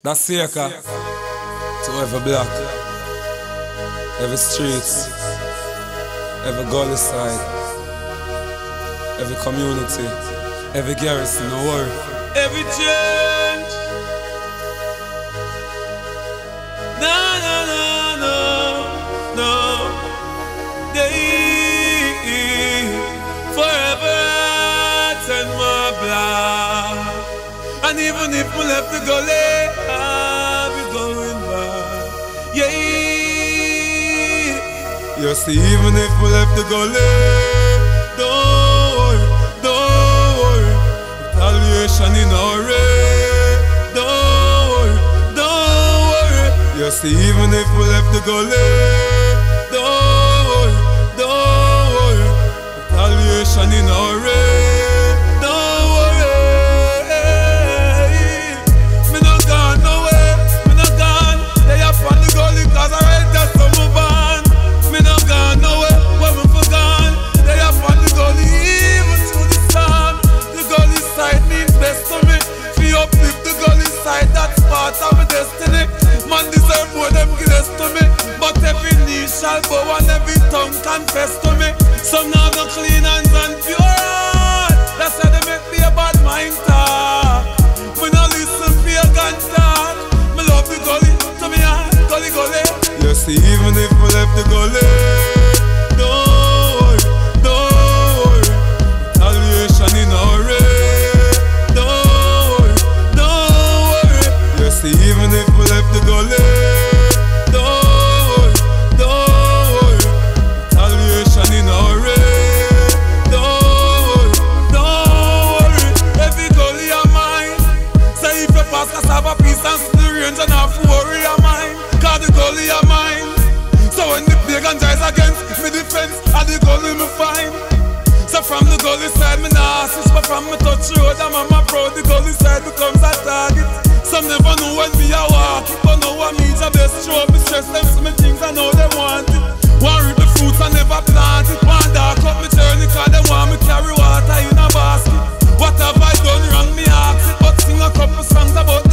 That's Seika to every block, every streets, every gully side, every community, every garrison, no worry. Every change. No, no, no, no, no. They forever and my blood. And even if we left the gully, I'll be going back. Yeah. You see, even if we left the gully, don't worry. Retaliation in our way. Don't worry. You see, even if we left the gully, don't worry. Retaliation in our way. Man deserve more them grace to me, but every knee shall bow and every tongue confess to me. Some now no clean hands and pure heart. That's why they make me a bad mind talk. Me no listen for your gun talk. Me love the gully to me heart, gully. You see, even if we left the gully, don't worry. Retaliation in our way. Don't worry. You see, even if we left the gully, don't worry. Retaliation in our way. Don't worry. Every gully of mine. Say if you pass cassava piece and still range and half worry of mine. Cause the gully of mine. So when the pagan rise against me defense, and the gully me find. So from the gully side me nah assist, but from me touch road I'm on my proud. The gully side becomes a target. Some never know when me a walk it, but now I meet a best show up. Me stress them to me things I know they want it. Want reap the fruits I never plant it. Want dark up me journey cause they want me carry water in a basket. What have I done wrong me ask it, but sing a couple songs about